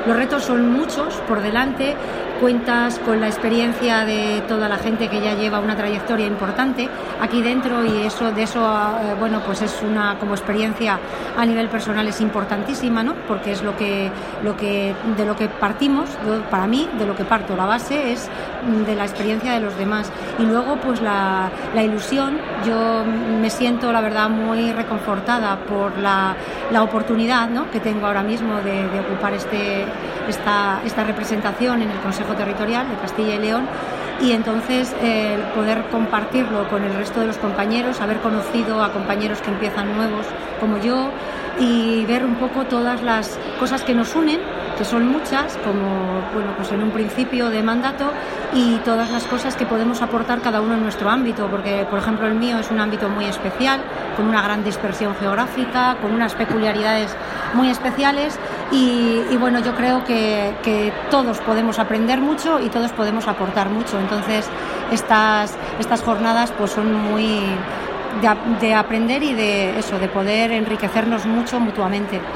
Los retos son muchos por delante, cuentas con la experiencia de toda la gente que ya lleva una trayectoria importante aquí dentro, y de eso pues es una como experiencia a nivel personal es importantísima, ¿no? Porque es de lo que partimos. Para mí, de lo que parto, la base es de la experiencia de los demás. Y luego pues la ilusión. Yo me siento, la verdad, muy reconfortada por la oportunidad, ¿no?, que tengo ahora mismo de ocupar esta representación en el Consejo Territorial de Castilla y León, y entonces poder compartirlo con el resto de los compañeros, haber conocido a compañeros que empiezan nuevos como yo, y ver un poco todas las cosas que nos unen, que son muchas, como pues en un principio de mandato, y todas las cosas que podemos aportar cada uno en nuestro ámbito, porque por ejemplo el mío es un ámbito muy especial, con una gran dispersión geográfica, con unas peculiaridades muy especiales, y yo creo que todos podemos aprender mucho y todos podemos aportar mucho. Entonces estas jornadas pues son muy de aprender y de poder enriquecernos mucho mutuamente.